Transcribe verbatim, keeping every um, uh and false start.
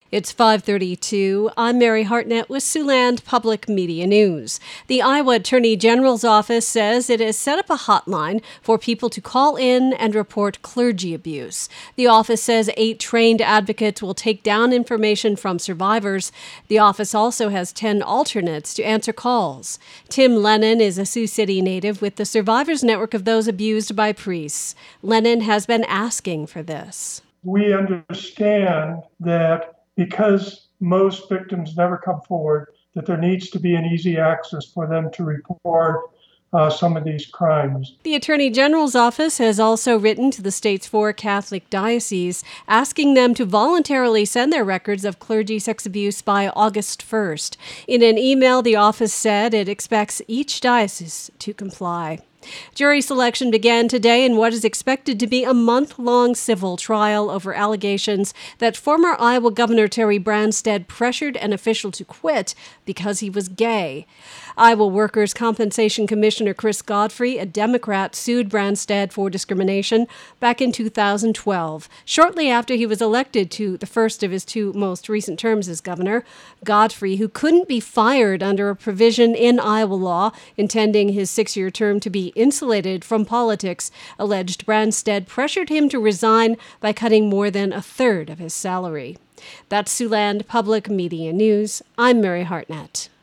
It's five thirty-two. I'm Mary Hartnett with Siouxland Public Media News. The Iowa Attorney General's office says it has set up a hotline for people to call in and report clergy abuse. The office says eight trained advocates will take down information from survivors. The office also has ten alternates to answer calls. Tim Lennon is a Sioux City native with the Survivors Network of those abused by priests. Lennon has been asking for this. We understand that because most victims never come forward, that there needs to be an easy access for them to report uh, some of these crimes. The Attorney General's office has also written to the state's four Catholic dioceses, asking them to voluntarily send their records of clergy sex abuse by August first. In an email, the office said it expects each diocese to comply. Jury selection began today in what is expected to be a month-long civil trial over allegations that former Iowa Governor Terry Branstad pressured an official to quit because he was gay. Iowa Workers' Compensation Commissioner Chris Godfrey, a Democrat, sued Branstad for discrimination back in two thousand twelve, shortly after he was elected to the first of his two most recent terms as governor. Godfrey, who couldn't be fired under a provision in Iowa law intending his six-year term to be insulated from politics, alleged Branstad pressured him to resign by cutting more than a third of his salary. That's Siouxland Public Media News. I'm Mary Hartnett.